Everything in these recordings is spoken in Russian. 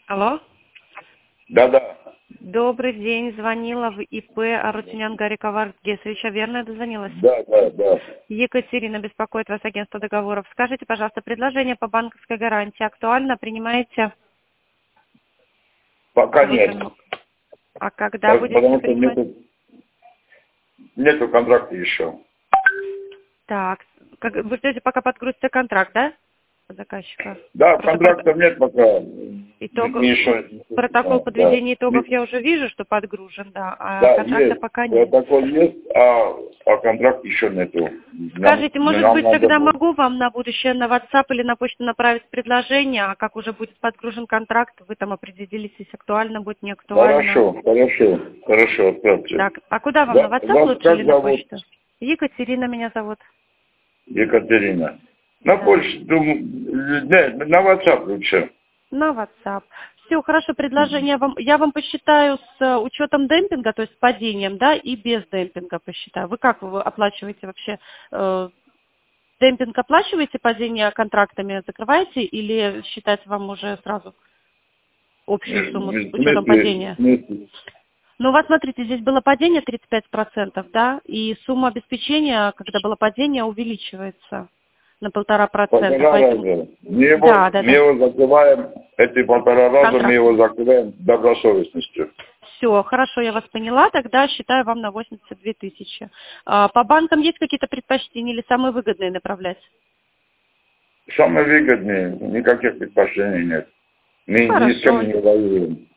Алло. Да. Добрый день. Звонила в ИП Арутюнян Гарри Ковард Гесовича. Верно я дозвонилась? Да. Екатерина беспокоит вас, агентство договоров. Скажите, пожалуйста, предложение по банковской гарантии актуально? Принимаете? Пока нет. А когда будете Потому что принимать? нету контракта еще. Так, вы ждете, пока подгрузится контракт, да? Заказчика. Да, Просто контрактов нет пока. Протокол подведения итогов я уже вижу, что подгружен, да, а Да, контракта есть. пока нет. Протокол есть, а контракт еще нету. Скажите, может Нам быть, надо тогда будет. могу вам на будущее на WhatsApp или на почту направить предложение, а как уже будет подгружен контракт, вы там определились, если актуально будет, не актуально. Хорошо, отправьте. Так, а куда вам, Да, на WhatsApp вас лучше как или на зовут? почту? Екатерина меня зовут. Екатерина. На Да. почту, нет, на WhatsApp лучше. На WhatsApp. Все, хорошо, предложение я вам посчитаю с учетом демпинга, то есть с падением, да, и без демпинга посчитаю. Вы как вы оплачиваете вообще? Демпинг оплачиваете, падение контрактами закрываете или считать вам уже сразу общую сумму с учетом падения? Ну, у вас, смотрите, здесь было падение 35%, да, и сумма обеспечения, когда было падение, увеличивается на 1,5%. Поэтому... раза. Мы его закрываем, эти 1,5 раза мы его закрываем добросовестностью. Все, хорошо, я вас поняла, тогда считаю вам на 82 тысячи. По банкам есть какие-то предпочтения или самые выгодные направлять? Самое выгодное, никаких предпочтений нет. Мы ни с кем не воюем.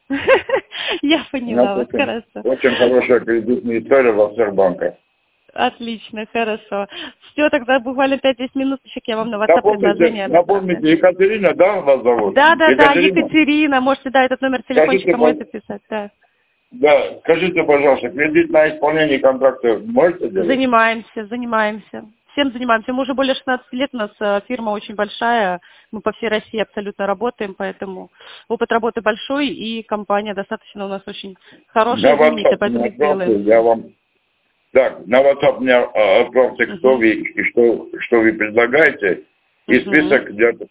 Я поняла вас, хорошо. Очень хорошая кредитная история во всех банках. Отлично, хорошо. Все, тогда буквально 5-10 минуточек я вам на WhatsApp предложение Напомните, Екатерина, да, вас зовут? Да, Екатерина. Можете, да, этот номер телефончика мой записать, да. Да, скажите, пожалуйста, кредит на исполнение контракта можете делать? Занимаемся. Всем занимаемся. Мы уже более 16 лет, у нас фирма очень большая, мы по всей России абсолютно работаем, поэтому опыт работы большой, и компания достаточно у нас очень хорошая, знаменитая, поэтому мы сделаем. Так, на WhatsApp мне отправьте, кто вы и что вы предлагаете, и список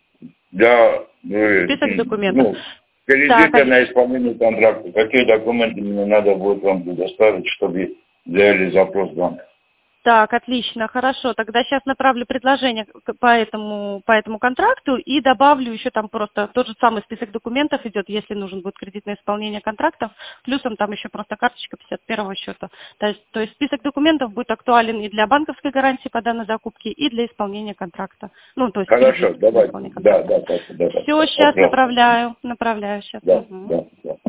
список документов. Кредиты на исполнение контракта. Какие документы мне надо будет вам предоставить, чтобы сделали запрос в банк? Так, отлично, хорошо. Тогда сейчас направлю предложение по этому контракту и добавлю еще там просто тот же самый список документов идет, если нужен будет кредитное исполнение контрактов, плюсом там еще просто карточка 51-го счета. То есть список документов будет актуален и для банковской гарантии по данной закупке, и для исполнения контракта. Ну, то есть хорошо, давайте. Да. Все, сейчас направляю сейчас. Да.